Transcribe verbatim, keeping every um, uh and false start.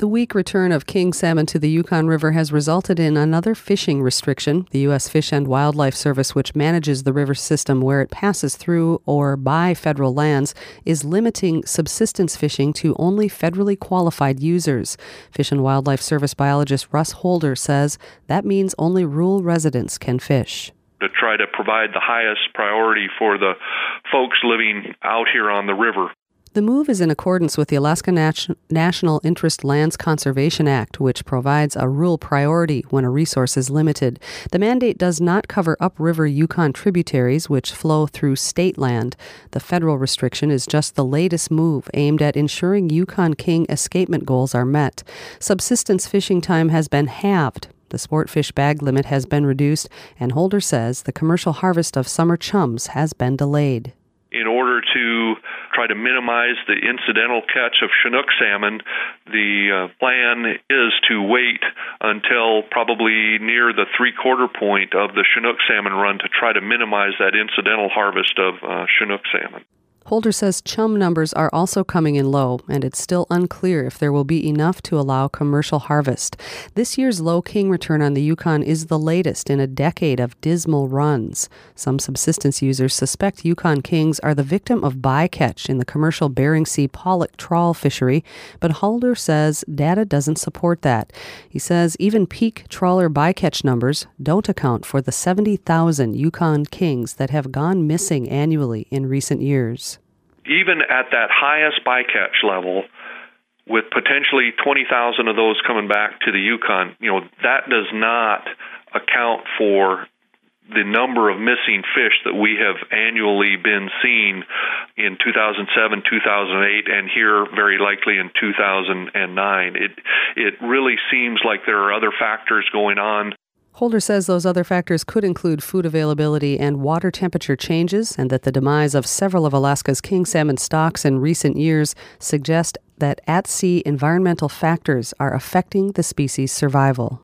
The weak return of king salmon to the Yukon River has resulted in another fishing restriction. The U S Fish and Wildlife Service, which manages the river system where it passes through or by federal lands, is limiting subsistence fishing to only federally qualified users. Fish and Wildlife Service biologist Russ Holder says that means only rural residents can fish. To try to provide the highest priority for the folks living out here on the river. The move is in accordance with the Alaska Nat- National Interest Lands Conservation Act, which provides a rural priority when a resource is limited. The mandate does not cover upriver Yukon tributaries, which flow through state land. The federal restriction is just the latest move aimed at ensuring Yukon king escapement goals are met. Subsistence fishing time has been halved. The sport fish bag limit has been reduced, and Holder says the commercial harvest of summer chums has been delayed. In order to try to minimize the incidental catch of Chinook salmon, the uh, plan is to wait until probably near the three-quarter point of the Chinook salmon run to try to minimize that incidental harvest of uh, Chinook salmon. Holder says chum numbers are also coming in low, and it's still unclear if there will be enough to allow commercial harvest. This year's low king return on the Yukon is the latest in a decade of dismal runs. Some subsistence users suspect Yukon kings are the victim of bycatch in the commercial Bering Sea pollock trawl fishery, but Holder says data doesn't support that. He says even peak trawler bycatch numbers don't account for the seventy thousand Yukon kings that have gone missing annually in recent years. Even at that highest bycatch level, with potentially twenty thousand of those coming back to the Yukon, you know, that does not account for the number of missing fish that we have annually been seeing in two thousand seven, two thousand eight, and here very likely in two thousand nine. It it really seems like there are other factors going on. Holder says those other factors could include food availability and water temperature changes, and that the demise of several of Alaska's king salmon stocks in recent years suggest that at-sea environmental factors are affecting the species' survival.